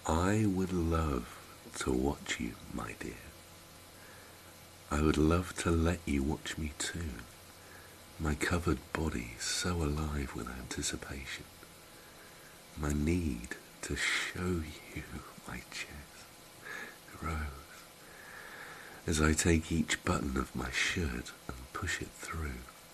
I would love to watch you, my dear. I would love to let you watch me too, my covered body so alive with anticipation, my need to show you my chest grows as I take each button of my shirt and push it through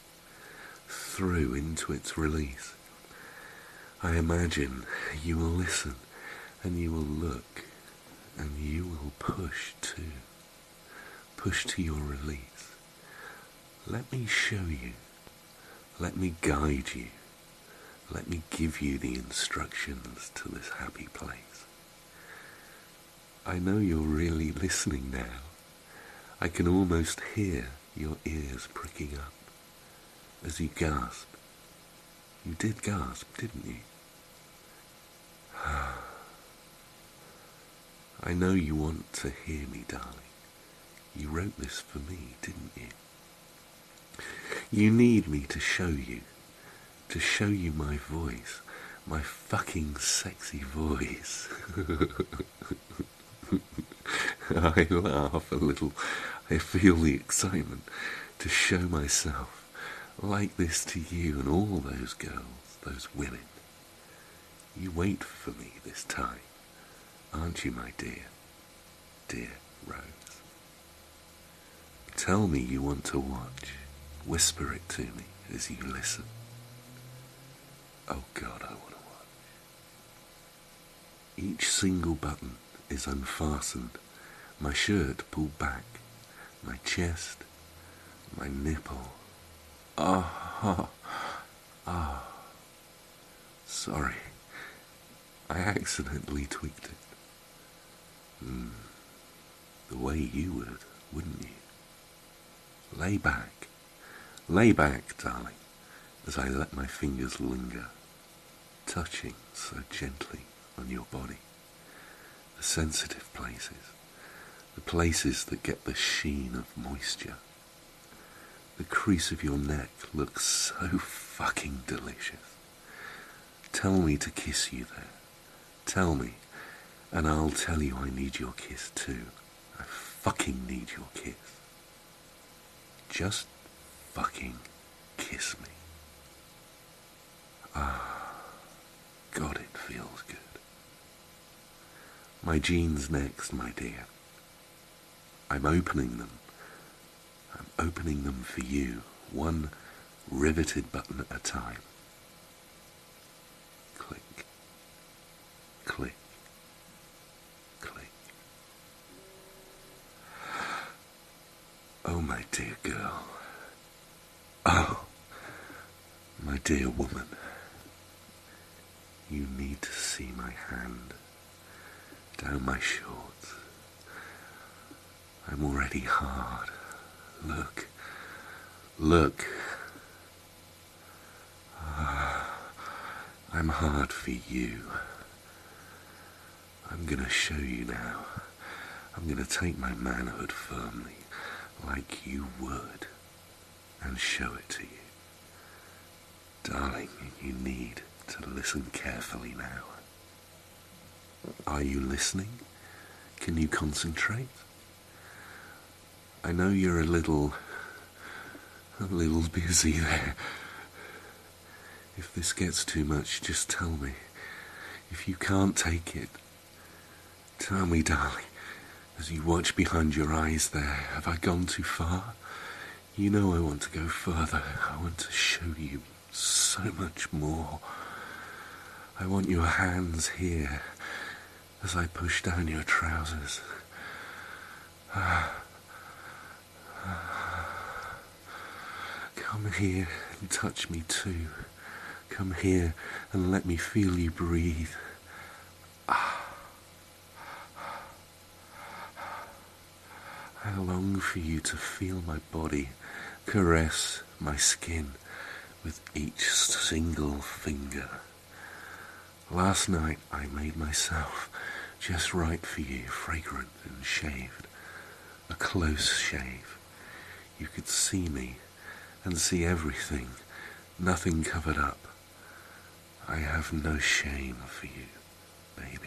into its release. I imagine you will listen and you will look and you will push too. Push to your release. Let me show you. Let me guide you. Let me give you the instructions to this happy place. I know you're really listening now. I can almost hear your ears pricking up as you gasp. You did gasp, didn't you? I know you want to hear me, darling. You wrote this for me, didn't you? You need me to show you my voice, my fucking sexy voice. I laugh a little. I feel the excitement to show myself like this to you and all those girls, those women. You wait for me this time, aren't you, my dear, dear Rose? Tell me you want to watch. Whisper it to me as you listen. Oh God, I want to watch. Each single button is unfastened, my shirt pulled back, my chest, my nipple. Sorry, I accidentally tweaked it. The way you would, wouldn't you? Lay back, darling, as I let my fingers linger, touching so gently on your body, the sensitive places, the places that get the sheen of moisture. The crease of your neck looks so fucking delicious. Tell me to kiss you there. Tell me, and I'll tell you I need your kiss too. I fucking need your kiss. Just fucking kiss me. God, it feels good. My jeans next, my dear. I'm opening them. I'm opening them for you, one riveted button at a time. Click, click, click. Oh, my dear girl. Oh, my dear woman. You need to see my hand down my shorts. I'm already hard. Look. I'm hard for you. I'm gonna show you now. I'm gonna take my manhood firmly, like you would, and show it to you. Darling, you need to listen carefully now. Are you listening? Can you concentrate? I know you're a little busy there. If this gets too much, just tell me. If you can't take it, tell me, darling, as you watch behind your eyes there. Have I gone too far? You know I want to go further. I want to show you so much more. I want your hands here as I push down your trousers. Come here and touch me too. Come here and let me feel you breathe. I long for you to feel my body caress my skin with each single finger. Last night I made myself just right for you, fragrant and shaved. A close shave. You could see me and see everything, nothing covered up. I have no shame for you, baby.